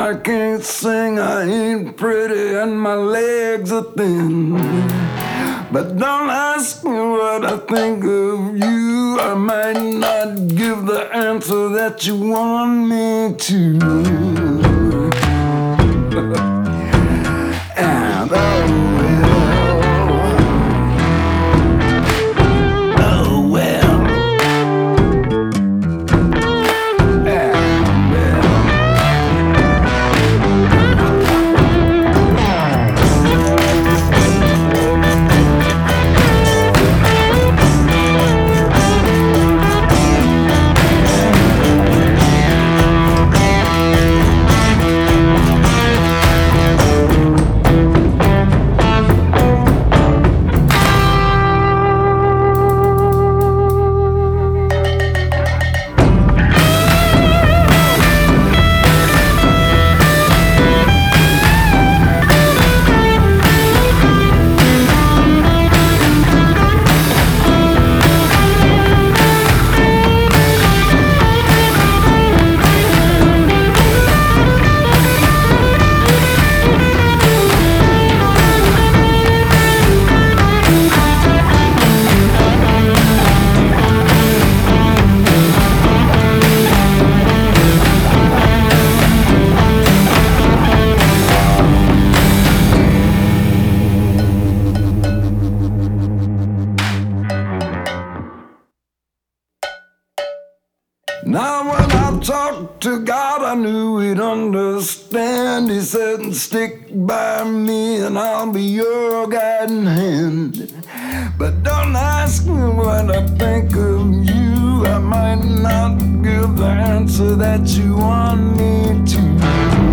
I can't sing, I ain't pretty, and my legs are thin. But don't ask me what I think of you. I might not give the answer that you want me to. And oh well. Now when I talked to God, I knew he'd understand. He said, stick by me and I'll be your guiding hand. But don't ask me what I think of you. I might not give the answer that you want me to.